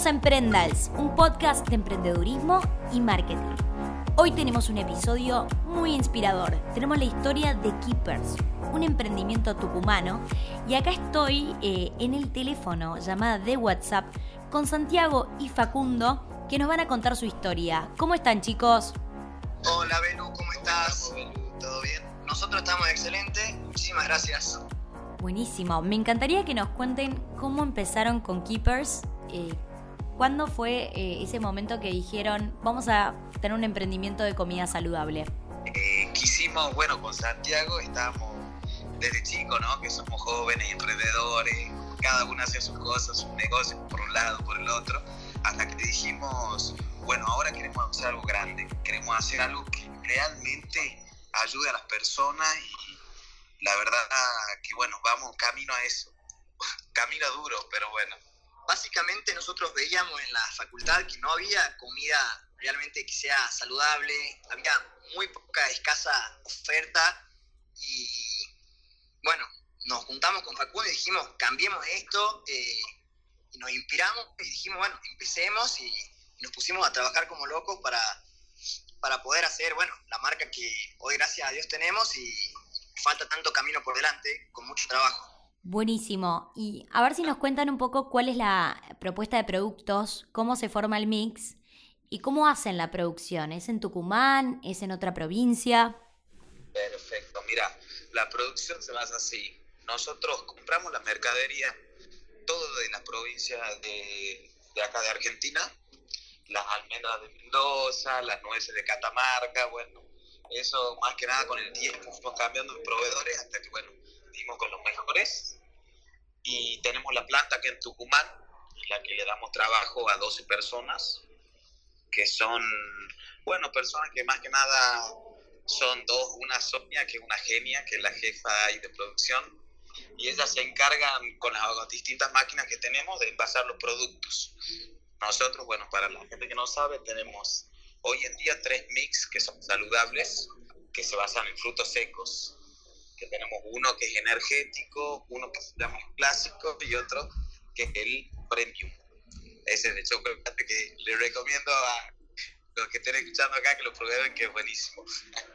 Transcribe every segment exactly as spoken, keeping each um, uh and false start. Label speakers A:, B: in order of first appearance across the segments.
A: Bienvenidos a Emprendals, un podcast de emprendedurismo y marketing. Hoy tenemos un episodio muy inspirador. Tenemos la historia de Keepers, un emprendimiento tucumano. Y acá estoy eh, en el teléfono, llamada de WhatsApp, con Santiago y Facundo, que nos van a contar su historia. ¿Cómo están, chicos?
B: Hola, Belu, ¿cómo estás? ¿Todo bien? Nosotros estamos excelentes. Muchísimas gracias.
A: Buenísimo. Me encantaría que nos cuenten cómo empezaron con Keepers. Eh, ¿Cuándo fue eh, ese momento que dijeron, vamos a tener un emprendimiento de comida saludable?
C: Eh, quisimos, bueno, con Santiago estábamos desde chicos, ¿no? Que somos jóvenes, emprendedores, cada uno hace sus cosas, sus negocios, por un lado, por el otro, hasta que dijimos, bueno, ahora queremos hacer algo grande, queremos hacer algo que realmente ayude a las personas y la verdad que, bueno, vamos camino a eso, camino duro, pero bueno.
B: Básicamente nosotros veíamos en la facultad que no había comida realmente que sea saludable, había muy poca, escasa oferta y bueno, nos juntamos con Facundo y dijimos, cambiemos esto eh, y nos inspiramos y dijimos, bueno, empecemos y, y nos pusimos a trabajar como locos para, para poder hacer, bueno, la marca que hoy gracias a Dios tenemos y falta tanto camino por delante, con mucho trabajo.
A: Buenísimo. Y a ver si nos cuentan un poco cuál es la propuesta de productos, cómo se forma el mix y cómo hacen la producción. ¿Es en Tucumán? ¿Es en otra provincia?
C: Perfecto. Mira, la producción se basa así. Nosotros compramos la mercadería, todo de la provincia de, de acá de Argentina, las almendras de Mendoza, las nueces de Catamarca, bueno, eso más que nada con el tiempo fuimos cambiando de proveedores hasta que, bueno, dimos con los mejores y tenemos la planta aquí en Tucumán, en la que le damos trabajo a doce personas, que son, bueno, personas que más que nada son dos, una Sonia, que es una genia, que es la jefa ahí de producción, y ellas se encargan con las distintas máquinas que tenemos de envasar los productos. Nosotros, bueno, para la gente que no sabe, tenemos hoy en día tres mix que son saludables, que se basan en frutos secos, que tenemos uno que es energético, uno que se llama clásico y otro que es el premium. Ese de chocolate que le recomiendo a los que estén escuchando acá que lo prueben, que es buenísimo.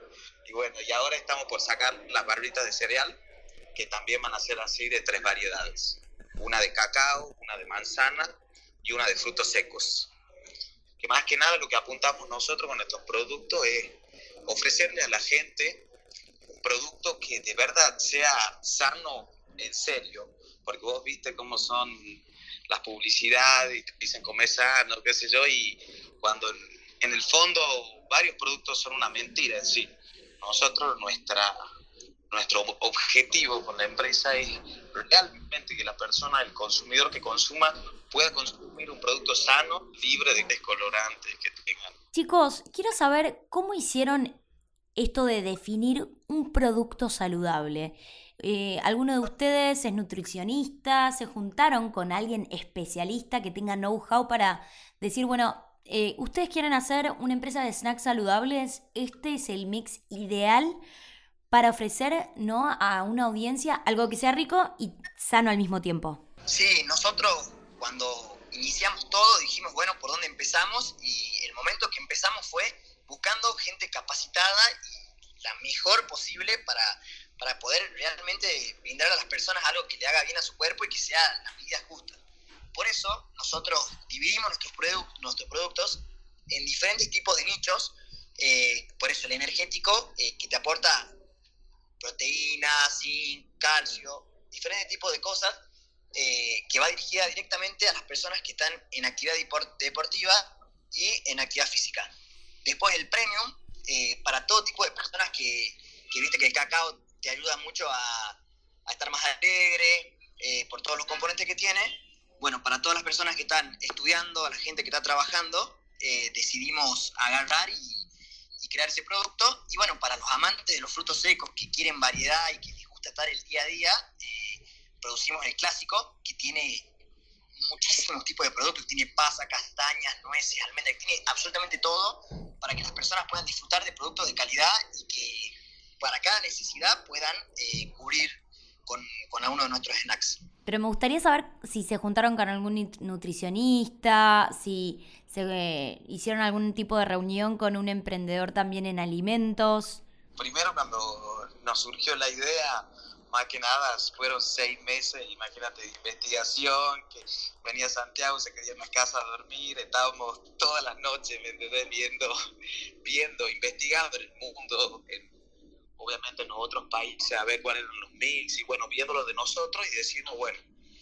C: Y bueno, y ahora estamos por sacar las barritas de cereal, que también van a ser así de tres variedades. Una de cacao, una de manzana y una de frutos secos. Que más que nada lo que apuntamos nosotros con nuestros productos es ofrecerle a la gente un producto que de verdad sea sano en serio, porque vos viste cómo son las publicidades y te dicen comer sano, qué sé yo, y cuando en, en el fondo varios productos son una mentira en sí. Nosotros, nuestra, nuestro objetivo con la empresa es realmente que la persona, el consumidor que consuma, pueda consumir un producto sano, libre de descolorantes que tengan.
A: Chicos, quiero saber cómo hicieron esto de definir un producto saludable. Eh, ¿Alguno de ustedes es nutricionista? ¿Se juntaron con alguien especialista que tenga know-how para decir, bueno, eh, ustedes quieren hacer una empresa de snacks saludables? Este es el mix ideal para ofrecer, ¿no?, a una audiencia algo que sea rico y sano al mismo tiempo.
B: Sí, nosotros cuando iniciamos todo dijimos, bueno, ¿por dónde empezamos? Y el momento que empezamos fue buscando gente capacitada y la mejor posible para, para poder realmente brindar a las personas algo que le haga bien a su cuerpo y que sea las medidas justas. Por eso nosotros dividimos nuestros, produ- nuestros productos en diferentes tipos de nichos, eh, por eso el energético, eh, que te aporta proteínas, zinc, calcio, diferentes tipos de cosas, eh, que va dirigida directamente a las personas que están en actividad deportiva y en actividad física. Después el premium, eh, para todo tipo de personas que, que viste que el cacao te ayuda mucho a, a estar más alegre, eh, por todos los componentes que tiene. Bueno, para todas las personas que están estudiando, a la gente que está trabajando, eh, decidimos agarrar y, y crear ese producto. Y bueno, para los amantes de los frutos secos que quieren variedad y que les gusta estar el día a día, eh, producimos el clásico, que tiene muchísimos tipos de productos, tiene pasa, castañas, nueces, almendras, tiene absolutamente todo para que las personas puedan disfrutar de productos de calidad y que para cada necesidad puedan eh, cubrir con, con alguno de nuestros snacks.
A: Pero me gustaría saber si se juntaron con algún nut- nutricionista, si se eh, hicieron algún tipo de reunión con un emprendedor también en alimentos.
C: Primero cuando nos surgió la idea, más que nada fueron seis meses, imagínate, de investigación, que venía a Santiago, se quería en la casa a dormir, estábamos todas las noches, ¿me entendés? Viendo, viendo, investigando en el mundo, en, obviamente en los otros países, a ver cuáles eran los mix, y bueno, viendo lo de nosotros y decimos, bueno,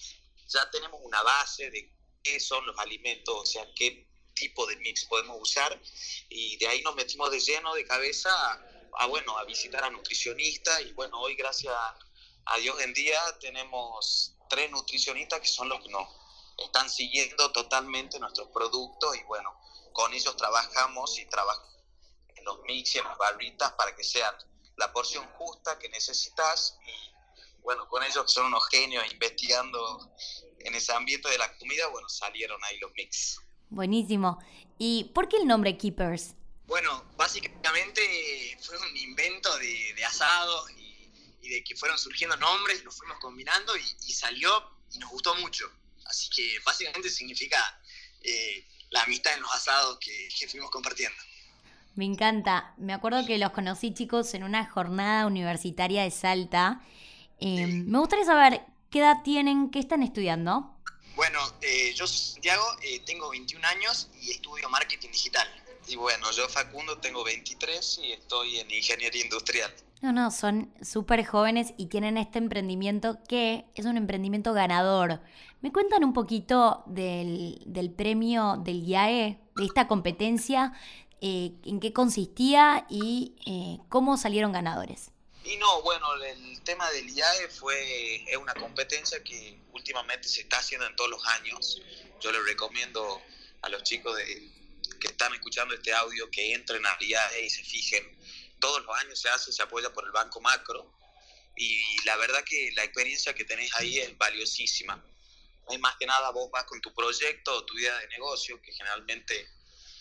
C: ya tenemos una base de qué son los alimentos, o sea, qué tipo de mix podemos usar, y de ahí nos metimos de lleno, de cabeza, a, a bueno, a visitar a nutricionistas, y bueno, hoy gracias a Dios en día tenemos tres nutricionistas que son los que nos están siguiendo totalmente nuestros productos, y bueno, con ellos trabajamos y trabajamos en los mix y en las barritas para que sean la porción justa que necesitas, y bueno, con ellos que son unos genios investigando en ese ambiente de la comida, bueno, salieron ahí los mix.
A: Buenísimo. ¿Y por qué el nombre Keepers?
B: Bueno, básicamente fue un invento de, de asados y, y de que fueron surgiendo nombres, los fuimos combinando y, y salió y nos gustó mucho. Así que básicamente significa eh, la amistad en los asados que, que fuimos compartiendo.
A: Me encanta. Me acuerdo que los conocí, chicos, en una jornada universitaria de Salta. Eh,
B: Sí.
A: me gustaría saber qué edad tienen, qué están estudiando.
B: Bueno, eh, yo soy Santiago, eh, tengo veintiún años y estudio marketing digital.
C: Y bueno, yo Facundo tengo veintitrés y estoy en ingeniería industrial.
A: No, no, son súper jóvenes y tienen este emprendimiento que es un emprendimiento ganador. ¿Me cuentan un poquito del, del premio del I A E, de esta competencia, eh, en qué consistía y eh, cómo salieron ganadores?
C: Y no, bueno, el tema del I A E fue, es una competencia que últimamente se está haciendo en todos los años. Yo les recomiendo a los chicos de, que están escuchando este audio que entren al I A E y se fijen. Todos los años se hace, se apoya por el Banco Macro, y la verdad que la experiencia que tenés ahí es valiosísima. Hay más que nada, vos vas con tu proyecto o tu idea de negocio, que generalmente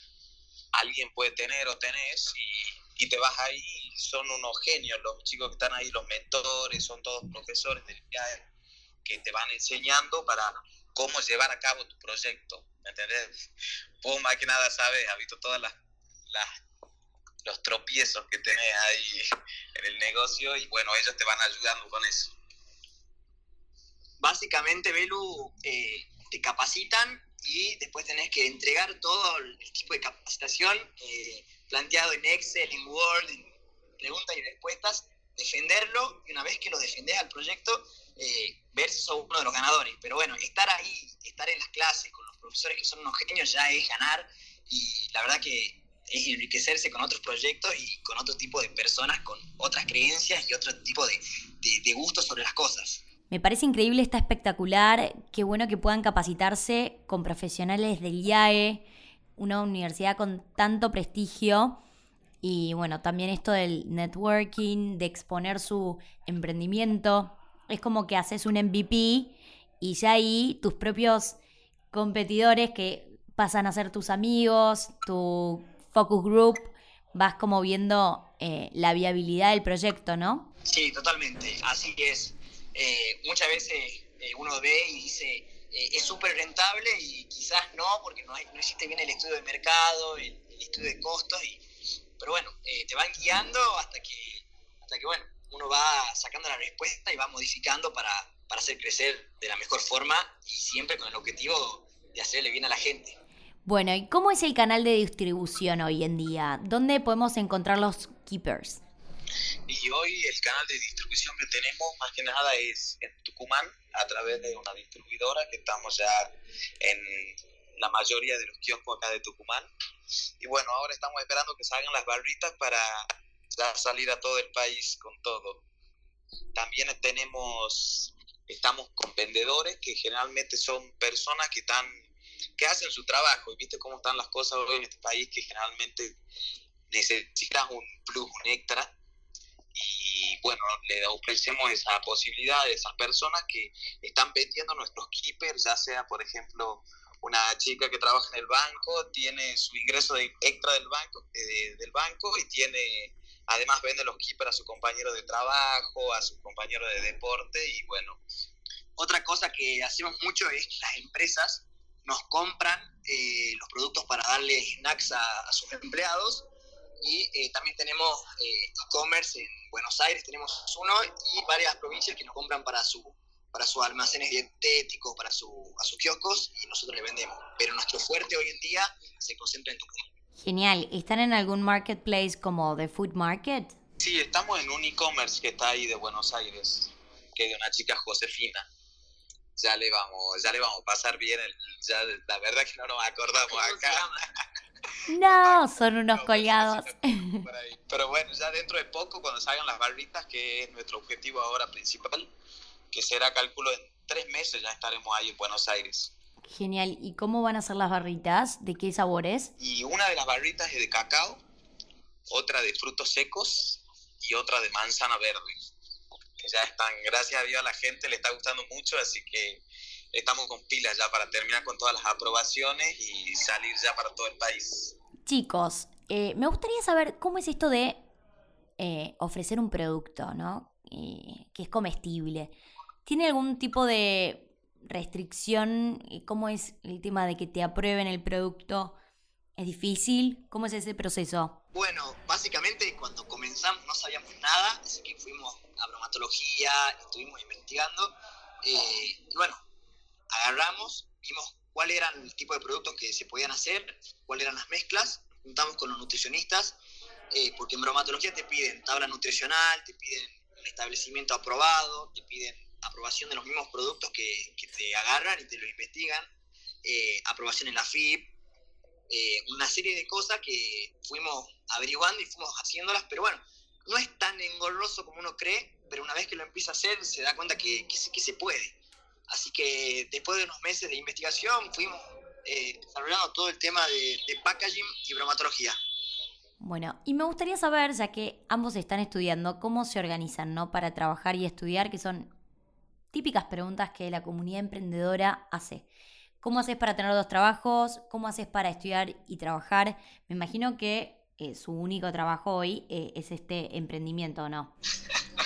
C: alguien puede tener o tenés, y, y te vas ahí, son unos genios los chicos que están ahí, los mentores, son todos profesores del I A E que te van enseñando para cómo llevar a cabo tu proyecto, ¿me entendés? Vos más que nada sabes, has visto todas las, las los tropiezos que tenés ahí en el negocio, y bueno, ellos te van ayudando con eso.
B: Básicamente, Belu, eh, te capacitan y después tenés que entregar todo el tipo de capacitación eh, planteado en Excel, en Word, en preguntas y respuestas, defenderlo, y una vez que lo defendés al proyecto, eh, ver si sos uno de los ganadores. Pero bueno, estar ahí, estar en las clases con los profesores que son unos genios ya es ganar, y la verdad que es enriquecerse con otros proyectos y con otro tipo de personas, con otras creencias y otro tipo de, de, de gustos sobre las cosas.
A: Me parece increíble, está espectacular. Qué bueno que puedan capacitarse con profesionales del I A E, una universidad con tanto prestigio. Y bueno, también esto del networking, de exponer su emprendimiento. Es como que haces un M V P y ya ahí tus propios competidores que pasan a ser tus amigos, tu focus group, vas como viendo eh, la viabilidad del proyecto, ¿no?
B: Sí, totalmente. Así es. Eh, muchas veces eh, uno ve y dice, eh, es súper rentable, y quizás no, porque no, hay, no existe bien el estudio de mercado, el, el estudio de costos, y, pero bueno, eh, te van guiando hasta que, hasta que, bueno, uno va sacando la respuesta y va modificando para, para hacer crecer de la mejor forma, y siempre con el objetivo de hacerle bien a la gente.
A: Bueno, ¿y cómo es el canal de distribución hoy en día? ¿Dónde podemos encontrar los Keepers?
C: Y hoy el canal de distribución que tenemos más que nada es en Tucumán, a través de una distribuidora que estamos ya en la mayoría de los kioscos acá de Tucumán. Y bueno, ahora estamos esperando que salgan las barritas para ya salir a todo el país con todo. También tenemos, estamos con vendedores que generalmente son personas que están, que hacen su trabajo, y viste cómo están las cosas hoy en este país, que generalmente necesitas un plus, un extra. Y bueno, le ofrecemos esa posibilidad a esas personas que están vendiendo nuestros keepers, ya sea, por ejemplo, una chica que trabaja en el banco, tiene su ingreso de extra del banco, eh, del banco y tiene, además vende los keepers a su compañero de trabajo, a su compañero de deporte, y bueno,
B: Otra cosa que hacemos mucho es que las empresas nos compran eh, los productos para darle snacks a, a sus empleados. Y eh, también tenemos eh, e-commerce en Buenos Aires, tenemos uno, y varias provincias que nos compran para, su, para sus almacenes dietéticos, para su, a sus kioscos, y nosotros le vendemos. Pero nuestro fuerte hoy en día se concentra en Tucumán.
A: Genial. ¿Están en algún marketplace como The Food Market?
C: Sí, estamos en un e-commerce que está ahí de Buenos Aires, que es de una chica Josefina. Ya le vamos, ya le vamos a pasar bien, el, ya, la verdad que no nos acordamos acá.
A: No, son unos colgados.
C: Pero bueno, ya dentro de poco, cuando salgan las barritas, que es nuestro objetivo ahora principal, que será, cálculo, en tres meses ya estaremos ahí en Buenos Aires.
A: Genial. ¿Y cómo van a ser las barritas? ¿De qué sabores?
C: Y una de las barritas es de cacao, otra de frutos secos y otra de manzana verde. Que ya están, gracias a Dios, a la gente le está gustando mucho, así que estamos con pilas ya para terminar con todas las aprobaciones y salir ya para todo el país.
A: Chicos, eh, me gustaría saber cómo es esto de eh, ofrecer un producto, ¿no? Eh, que es comestible. ¿Tiene algún tipo de restricción? ¿Cómo es el tema de que te aprueben el producto? ¿Es difícil? ¿Cómo es ese proceso?
B: Bueno, básicamente cuando comenzamos no sabíamos nada, así que fuimos a bromatología, estuvimos investigando, eh, y bueno, agarramos, vimos cuál eran el tipo de productos que se podían hacer, cuáles eran las mezclas, juntamos con los nutricionistas, eh, porque en bromatología te piden tabla nutricional, te piden un establecimiento aprobado, te piden aprobación de los mismos productos que, que te agarran y te lo investigan, eh, aprobación en la F I P, eh, una serie de cosas que fuimos averiguando y fuimos haciéndolas, pero bueno, no es tan engorroso como uno cree, pero una vez que lo empieza a hacer se da cuenta que, que, se, que se puede. Así que después de unos meses de investigación fuimos eh, desarrollando todo el tema de, de packaging y bromatología.
A: Bueno, y me gustaría saber, ya que ambos están estudiando, cómo se organizan, ¿no? Para trabajar y estudiar, que son típicas preguntas que la comunidad emprendedora hace. ¿Cómo haces para tener dos trabajos? ¿Cómo haces para estudiar y trabajar? Me imagino que eh, su único trabajo hoy eh, es este emprendimiento, ¿o no?
C: No,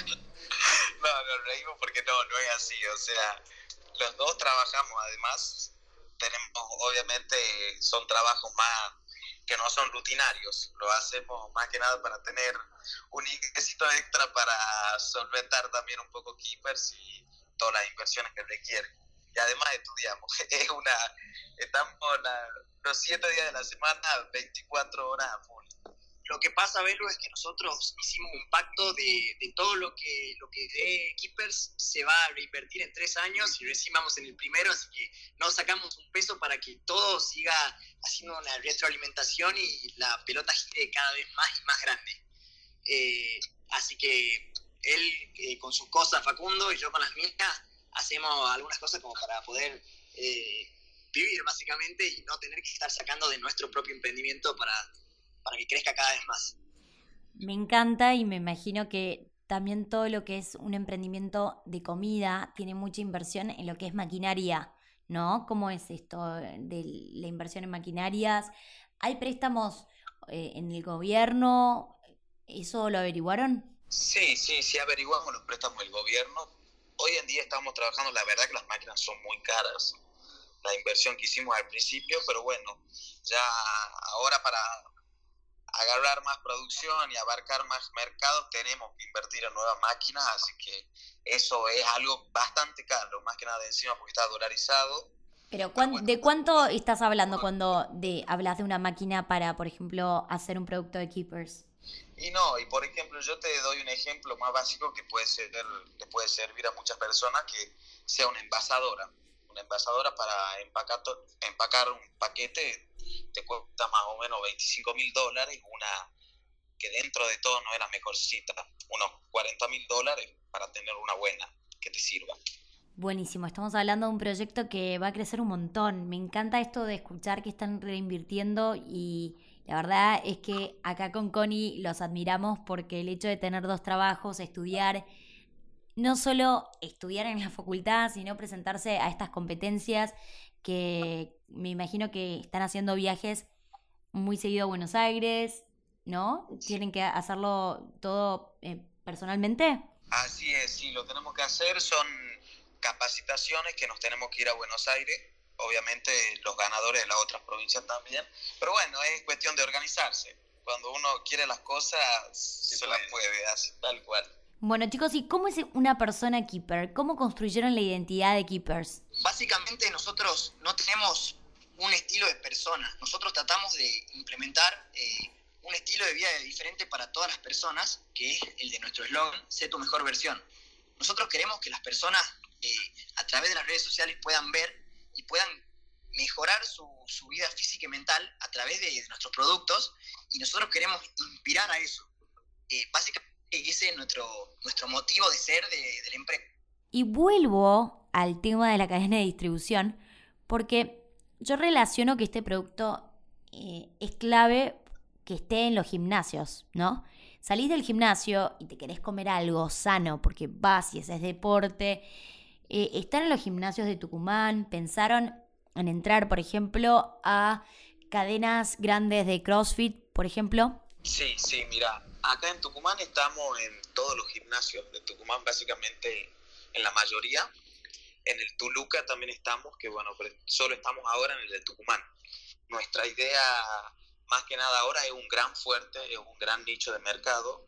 C: nos reímos porque no, no es así. O sea, los dos trabajamos, además, tenemos, obviamente, son trabajos más que no son rutinarios. Lo hacemos más que nada para tener un ingresito extra para solventar también un poco Keepers y todas las inversiones que requieren. Y además estudiamos. Es una, estamos la, los siete días de la semana, veinticuatro horas a full.
B: Lo que pasa, Belu, es que nosotros hicimos un pacto de, de todo lo que lo que dé Keepers se va a reinvertir en tres años y recién vamos en el primero, así que no sacamos un peso para que todo siga haciendo una retroalimentación y la pelota gire cada vez más y más grande. Eh, así que él eh, con sus cosas, Facundo, y yo con las mías, hacemos algunas cosas como para poder eh, vivir básicamente y no tener que estar sacando de nuestro propio emprendimiento para, para que crezca cada vez más.
A: Me encanta y me imagino que también todo lo que es un emprendimiento de comida tiene mucha inversión en lo que es maquinaria, ¿no? ¿Cómo es esto de la inversión en maquinarias? ¿Hay préstamos eh, en el gobierno? ¿Eso lo averiguaron?
C: Sí, sí, sí averiguamos los préstamos del gobierno. Hoy en día estamos trabajando, la verdad que las máquinas son muy caras, la inversión que hicimos al principio, pero bueno, ya ahora para agarrar más producción y abarcar más mercados tenemos que invertir en nuevas máquinas, así que eso es algo bastante caro, más que nada de encima porque está dolarizado.
A: Pero ¿cuán, ¿de cuánto estás hablando cuando de, hablas de una máquina para, por ejemplo, hacer un producto de Keepers?
C: Y no, y por ejemplo, yo te doy un ejemplo más básico que puede ser, le puede servir a muchas personas, que sea una envasadora. Una envasadora para empacar, empacar un paquete te cuesta más o menos veinticinco mil dólares, una que dentro de todo no es la mejorcita, unos cuarenta mil dólares para tener una buena que te sirva.
A: Buenísimo, estamos hablando de un proyecto que va a crecer un montón. Me encanta esto de escuchar que están reinvirtiendo y la verdad es que acá con Connie los admiramos porque el hecho de tener dos trabajos, estudiar, no solo estudiar en la facultad, sino presentarse a estas competencias que me imagino que están haciendo viajes muy seguido a Buenos Aires, ¿no? ¿Tienen que hacerlo todo eh, personalmente?
C: Así es, sí, lo tenemos que hacer. Son capacitaciones que nos tenemos que ir a Buenos Aires, obviamente los ganadores de las otras provincias también, pero bueno, es cuestión de organizarse. Cuando uno quiere las cosas, se, se las puede, así, tal cual.
A: Bueno, chicos, ¿y cómo es una persona keeper? ¿Cómo construyeron la identidad de keepers?
B: Básicamente nosotros no tenemos un estilo de persona. Nosotros tratamos de implementar eh, un estilo de vida diferente para todas las personas, que es el de nuestro eslogan, sé tu mejor versión. Nosotros queremos que las personas eh, a través de las redes sociales puedan ver y puedan mejorar su, su vida física y mental a través de, de nuestros productos, y nosotros queremos inspirar a eso. Eh, básicamente ese es nuestro, nuestro motivo de ser de, de la empresa.
A: Y vuelvo al tema de la cadena de distribución, porque yo relaciono que este producto eh, es clave que esté en los gimnasios, ¿no? Salís del gimnasio y te querés comer algo sano porque vas y haces deporte. Eh, ¿Están en los gimnasios de Tucumán? ¿Pensaron en entrar, por ejemplo, a cadenas grandes de CrossFit, por ejemplo?
C: Sí, sí, mira, acá en Tucumán estamos en todos los gimnasios de Tucumán, básicamente en la mayoría. En el Tuluca también estamos, que bueno, pero solo estamos ahora en el de Tucumán. Nuestra idea, más que nada ahora, es un gran fuerte, es un gran nicho de mercado.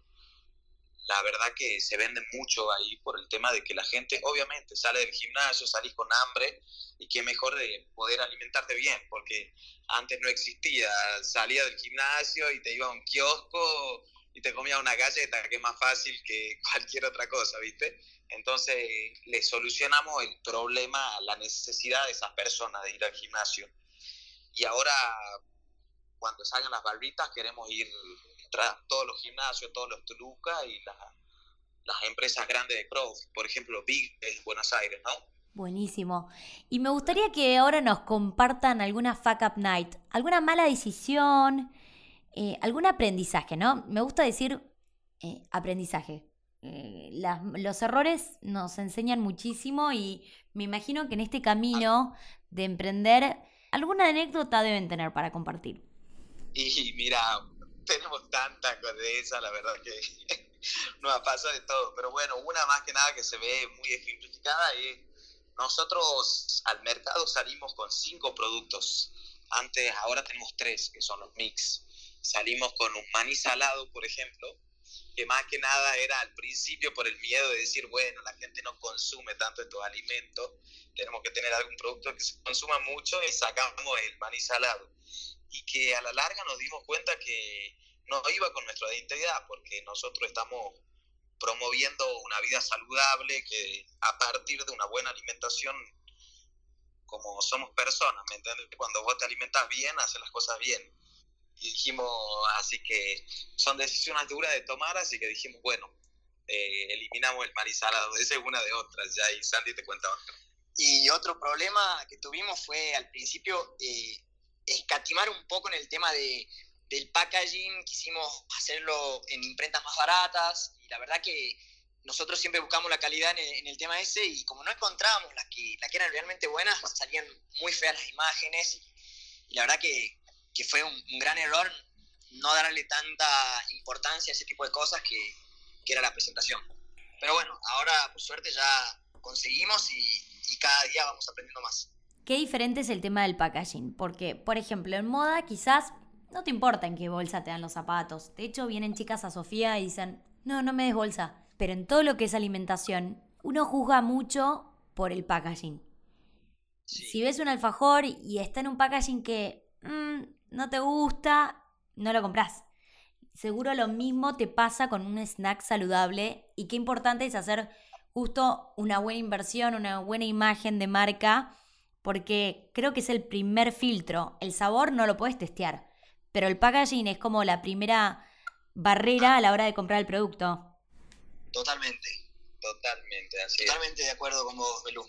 C: La verdad que se vende mucho ahí por el tema de que la gente, obviamente, sale del gimnasio, salís con hambre, y qué mejor de poder alimentarte bien, porque antes no existía, salía del gimnasio y te iba a un kiosco y te comía una galleta, que es más fácil que cualquier otra cosa, ¿viste? Entonces le solucionamos el problema, la necesidad de esas personas de ir al gimnasio. Y ahora, cuando salgan las barritas, queremos ir a todos los gimnasios, todos los Toluca y la, las empresas grandes de CrossFit, por ejemplo, Big de Buenos Aires, ¿no?
A: Buenísimo. Y me gustaría que ahora nos compartan alguna fuck up night, alguna mala decisión, eh, algún aprendizaje, ¿no? Me gusta decir eh, aprendizaje. Eh, las, los errores nos enseñan muchísimo y me imagino que en este camino de emprender, alguna anécdota deben tener para compartir.
C: Y mira, tenemos tantas cosas de esas, la verdad que nos pasa de todo. Pero bueno, una más que nada que se ve muy ejemplificada es: nosotros al mercado salimos con cinco productos. Antes, ahora tenemos tres, que son los mix. Salimos con un maní salado, por ejemplo, que más que nada era al principio por el miedo de decir, bueno, la gente no consume tanto estos alimentos, tenemos que tener algún producto que se consuma mucho, y sacamos el maní salado. Y que a la larga nos dimos cuenta que no iba con nuestra identidad, porque nosotros estamos promoviendo una vida saludable, que a partir de una buena alimentación, como somos personas, ¿me entiendes? Cuando vos te alimentas bien, haces las cosas bien. Y dijimos, así que son decisiones duras de tomar, así que dijimos, bueno, eh, eliminamos el maní salado. Esa es una de otras, ya, y Sandy te cuenta otra.
B: Y otro problema que tuvimos fue al principio eh, escatimar un poco en el tema de, del packaging. Quisimos hacerlo en imprentas más baratas, y la verdad que nosotros siempre buscamos la calidad en el, en el tema ese, y como no encontrábamos las que, las que eran realmente buenas, salían muy feas las imágenes, y, y la verdad que, que fue un, un gran error no darle tanta importancia a ese tipo de cosas que, que era la presentación. Pero bueno, ahora por suerte ya conseguimos, y, y cada día vamos aprendiendo más.
A: Qué diferente es el tema del packaging, porque, por ejemplo, en moda quizás no te importa en qué bolsa te dan los zapatos. De hecho, vienen chicas a Sofía y dicen, no, no me des bolsa. Pero en todo lo que es alimentación, uno juzga mucho por el packaging. Sí. Si ves un alfajor y está en un packaging que mmm, no te gusta, no lo compras. Seguro lo mismo te pasa con un snack saludable, y qué importante es hacer justo una buena inversión, una buena imagen de marca, porque creo que es el primer filtro. El sabor no lo puedes testear, pero el packaging es como la primera barrera a la hora de comprar el producto.
B: Totalmente.
C: Totalmente, así
B: Totalmente es. De acuerdo con vos, Belú.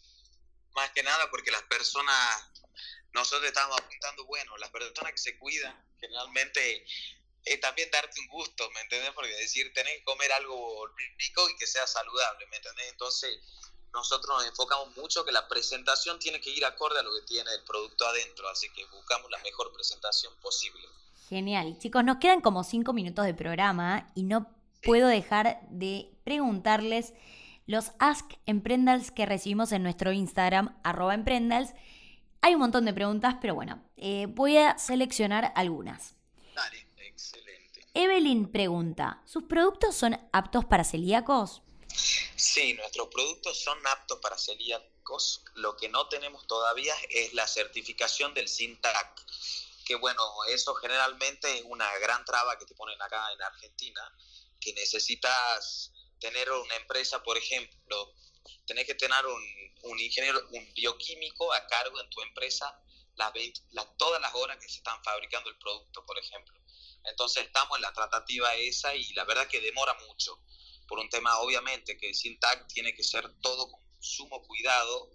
C: Más que nada porque las personas, nosotros estamos apuntando, bueno, las personas que se cuidan, generalmente es también darte un gusto, ¿me entendés? Porque decir, tenés que comer algo rico y que sea saludable, ¿me entendés? Entonces, nosotros nos enfocamos mucho que la presentación tiene que ir acorde a lo que tiene el producto adentro, así que buscamos la mejor presentación posible.
A: Genial. Chicos, nos quedan como cinco minutos de programa y no puedo dejar de preguntarles los Ask Emprendals que recibimos en nuestro Instagram, arroba Emprendals. Hay un montón de preguntas, pero bueno, eh, voy a seleccionar algunas.
C: Dale, excelente.
A: Evelyn pregunta, ¿sus productos son aptos para celíacos?
C: Sí, nuestros productos son aptos para celíacos. Lo que no tenemos todavía es la certificación del SINTAC, que bueno, eso generalmente es una gran traba que te ponen acá en Argentina, que necesitas tener una empresa, por ejemplo, tenés que tener un, un ingeniero, un bioquímico a cargo en tu empresa las, las, todas las horas que se están fabricando el producto, por ejemplo. Entonces estamos en la tratativa esa y la verdad que demora mucho, por un tema obviamente que el SINTAC tiene que ser todo con sumo cuidado,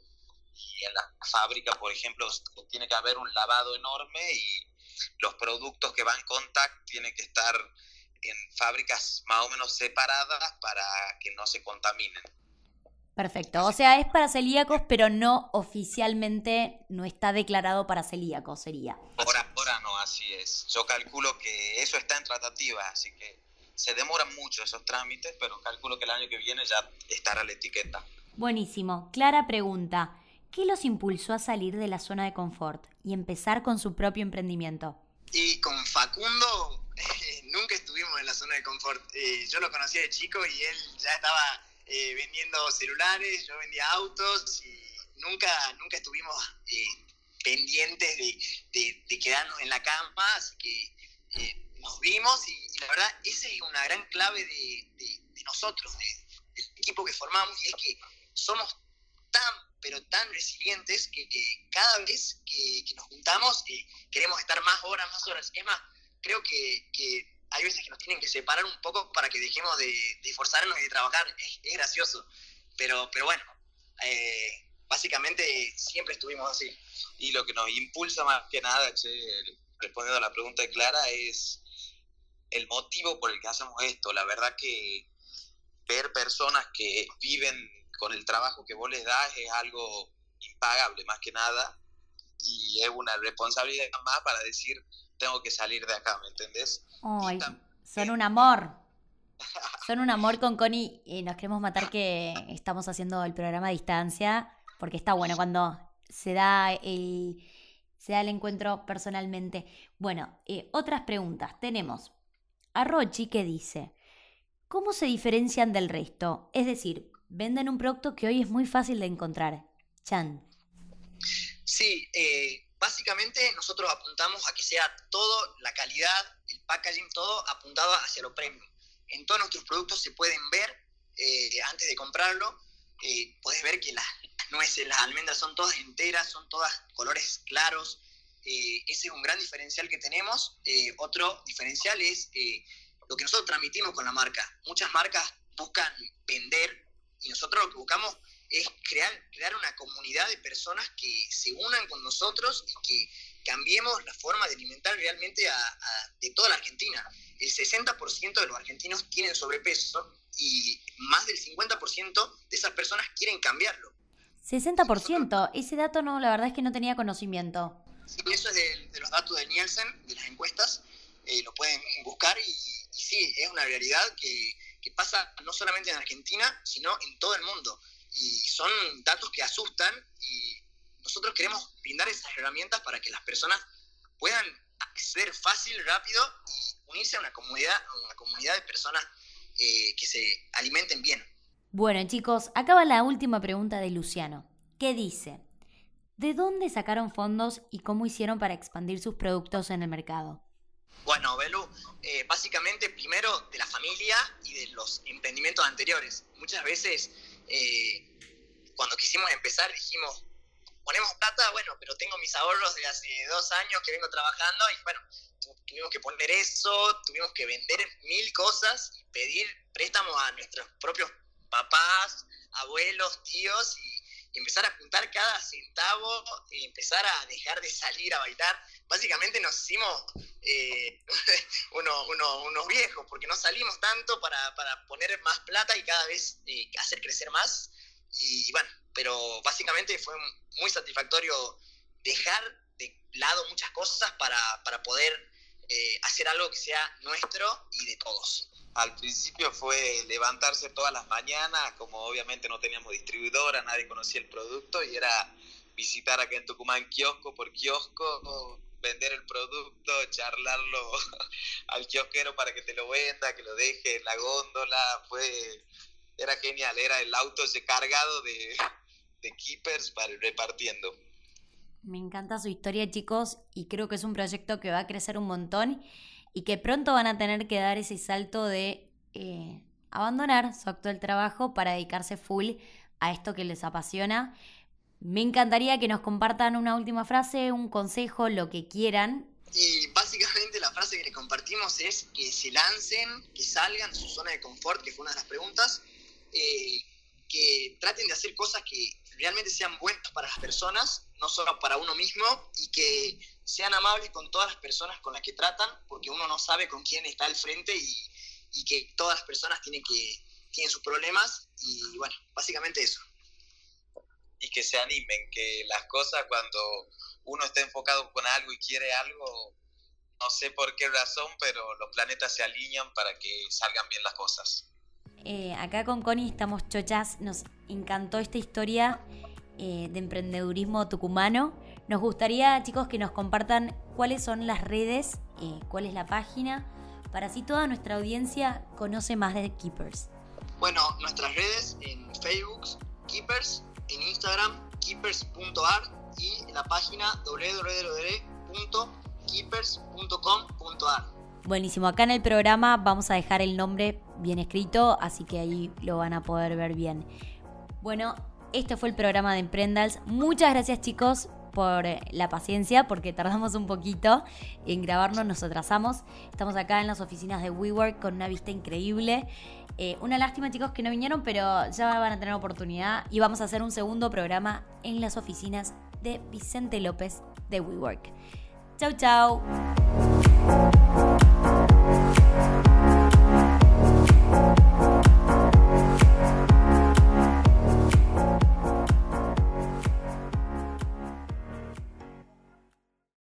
C: y en la fábrica, por ejemplo, tiene que haber un lavado enorme y los productos que van con T A C tienen que estar en fábricas más o menos separadas para que no se contaminen.
A: Perfecto, o sea, es para celíacos, pero no oficialmente, no está declarado para celíacos, sería.
C: Por ahora no, así es. Yo calculo que eso está en tratativa, así que se demoran mucho esos trámites, pero calculo que el año que viene ya estará la etiqueta.
A: Buenísimo. Clara pregunta, ¿qué los impulsó a salir de la zona de confort y empezar con su propio emprendimiento?
B: Y con Facundo eh, nunca estuvimos en la zona de confort. Eh, yo lo conocía de chico y él ya estaba eh, vendiendo celulares, yo vendía autos y nunca, nunca estuvimos eh, pendientes de, de, de quedarnos en la cama, así que eh, nos vimos y, y la verdad esa es una gran clave de, de, de nosotros, de, del equipo que formamos, y es que somos tan, pero tan resilientes que, que cada vez que, que nos juntamos eh, queremos estar más horas, más horas. Es más, creo que, que hay veces que nos tienen que separar un poco para que dejemos de, de esforzarnos y de trabajar. Es, es gracioso, pero, pero bueno, eh, básicamente siempre estuvimos así.
C: Y lo que nos impulsa más que nada, che, respondiendo a la pregunta de Clara, es el motivo por el que hacemos esto. La verdad que ver personas que viven con el trabajo que vos les das es algo impagable, más que nada, y es una responsabilidad más para decir, tengo que salir de acá, ¿me entendés?
A: Ay,
C: tam-
A: son un amor. Son un amor con Connie. Y nos queremos matar que estamos haciendo el programa a distancia, porque está bueno cuando se da el, se da el encuentro personalmente. Bueno, eh, otras preguntas. Tenemos a Rochi que dice, ¿cómo se diferencian del resto? Es decir, venden un producto que hoy es muy fácil de encontrar. Chan.
B: Sí, eh, básicamente nosotros apuntamos a que sea todo, la calidad, el packaging, todo apuntado hacia lo premium. En todos nuestros productos se pueden ver, eh, antes de comprarlo, eh, podés ver que las nueces, las almendras son todas enteras, son todas colores claros. Eh, ese es un gran diferencial que tenemos. Eh, otro diferencial es eh, lo que nosotros transmitimos con la marca. Muchas marcas buscan vender y nosotros lo que buscamos es crear, crear una comunidad de personas que se unan con nosotros y que cambiemos la forma de alimentar realmente a, a, de toda la Argentina. El sesenta por ciento de los argentinos tienen sobrepeso y más del cincuenta por ciento de esas personas quieren cambiarlo.
A: sesenta por ciento, ese dato no, la verdad es que no tenía conocimiento.
B: Sí, eso es de, de los datos de Nielsen, de las encuestas, eh, lo pueden buscar y, y sí, es una realidad que, que pasa no solamente en Argentina, sino en todo el mundo. Y son datos que asustan y nosotros queremos brindar esas herramientas para que las personas puedan acceder fácil, rápido y unirse a una comunidad, a una comunidad de personas eh, que se alimenten bien.
A: Bueno, chicos, acaba la última pregunta de Luciano, que dice, ¿de dónde sacaron fondos y cómo hicieron para expandir sus productos en el mercado?
B: Bueno, Belu, eh, básicamente primero de la familia y de los emprendimientos anteriores. Muchas veces eh, cuando quisimos empezar dijimos, ponemos plata, bueno, pero tengo mis ahorros de hace dos años que vengo trabajando y bueno, tuvimos que poner eso, tuvimos que vender mil cosas y pedir préstamos a nuestros propios papás, abuelos, tíos y, y empezar a juntar cada centavo y empezar a dejar de salir a bailar. Básicamente nos hicimos eh, uno, uno, unos viejos porque no salimos tanto para, para poner más plata y cada vez eh, hacer crecer más. Y bueno, pero básicamente fue muy satisfactorio dejar de lado muchas cosas para, para poder eh, hacer algo que sea nuestro y de todos.
C: Al principio fue levantarse todas las mañanas, como obviamente no teníamos distribuidora, nadie conocía el producto, y era visitar acá en Tucumán kiosco por kiosco, vender el producto, charlarlo al kiosquero para que te lo venda, que lo deje en la góndola. Fue, era genial, era el auto ese cargado de, de keepers para ir repartiendo.
A: Me encanta su historia, chicos, y creo que es un proyecto que va a crecer un montón y que pronto van a tener que dar ese salto de eh, abandonar su actual trabajo para dedicarse full a esto que les apasiona. Me encantaría que nos compartan una última frase, un consejo, lo que quieran.
B: Y básicamente la frase que les compartimos es que se lancen, que salgan de su zona de confort, que fue una de las preguntas, eh, que traten de hacer cosas que realmente sean buenas para las personas, no solo para uno mismo, y que sean amables con todas las personas con las que tratan, porque uno no sabe con quién está al frente y, y que todas las personas tienen, que, tienen sus problemas, y bueno, básicamente eso.
C: Y que se animen, que las cosas, cuando uno está enfocado con algo y quiere algo, no sé por qué razón, pero los planetas se alinean para que salgan bien las cosas.
A: Eh, acá con Connie estamos chochas, nos encantó esta historia eh, de emprendedurismo tucumano. Nos gustaría, chicos, que nos compartan cuáles son las redes, eh, cuál es la página, para así toda nuestra audiencia conoce más de Keepers.
B: Bueno, nuestras redes en Facebook, Keepers, en Instagram, keepers punto art, y en la página doble u doble u doble u punto keepers punto com punto art.
A: Buenísimo, acá en el programa vamos a dejar el nombre bien escrito, así que ahí lo van a poder ver bien. Bueno, este fue el programa de Emprendals. Muchas gracias, chicos, por la paciencia, porque tardamos un poquito en grabarnos, nos atrasamos. Estamos acá en las oficinas de WeWork con una vista increíble. Eh, una lástima, chicos, que no vinieron, pero ya van a tener oportunidad y vamos a hacer un segundo programa en las oficinas de Vicente López de WeWork. Chau, chau.